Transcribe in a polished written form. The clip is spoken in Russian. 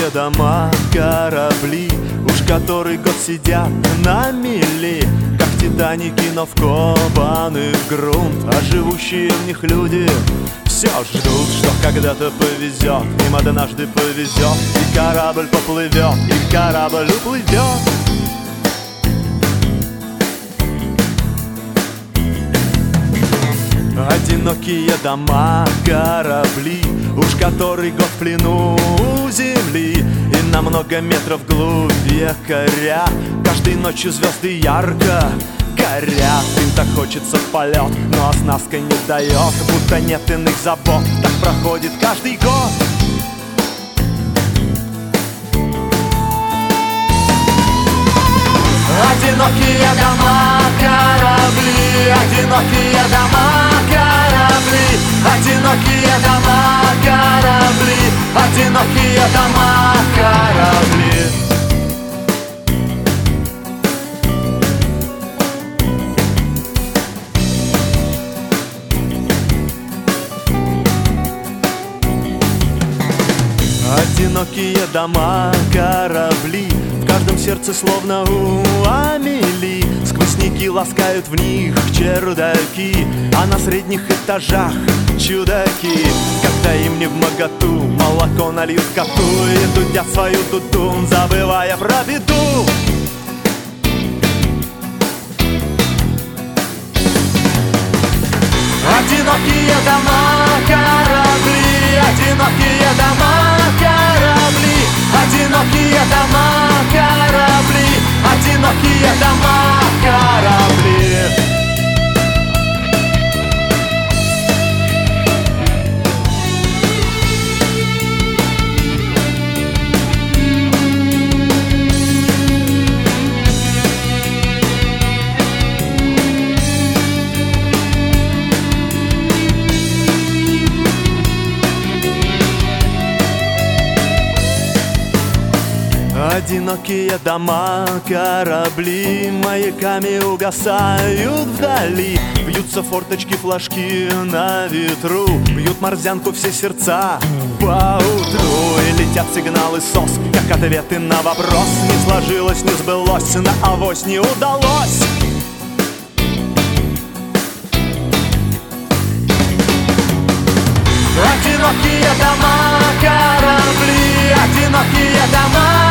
Одинокие дома, корабли, уж который год сидят на мели, как титаники, но вкопаны в грунт. А живущие в них люди все ждут, что когда-то повезет, им однажды повезет, и корабль поплывет, и корабль уплывет. Одинокие дома, корабли, уж который год в плену у земли, и на много метров глубь якоря каждой ночью звезды ярко горят. Им так хочется в полет, но оснастка не дает, будто нет иных забот. Так проходит каждый год. Одинокие дома, корабли, одинокие дома, корабли, одинокие дома, корабли, одинокие дома, корабли. Одинокие дома, корабли, в каждом сердце словно у Амели. Сквозняки ласкают в них чердаки, а на средних этажах чудаки. Когда им не вмоготу, молоко нальют коту и дудят свою дуду, забывая про беду. Одинокие дома, корабли, одинокие дома, корабли, одинокие дома, корабли, одинокие дома, корабли. Одинокие дома, корабли маяками угасают вдали. Бьются форточки, флажки на ветру, бьют морзянку все сердца поутру. И летят сигналы СОС, как ответы на вопрос. Не сложилось, не сбылось, на авось не удалось. Одинокие дома, корабли, одинокие дома,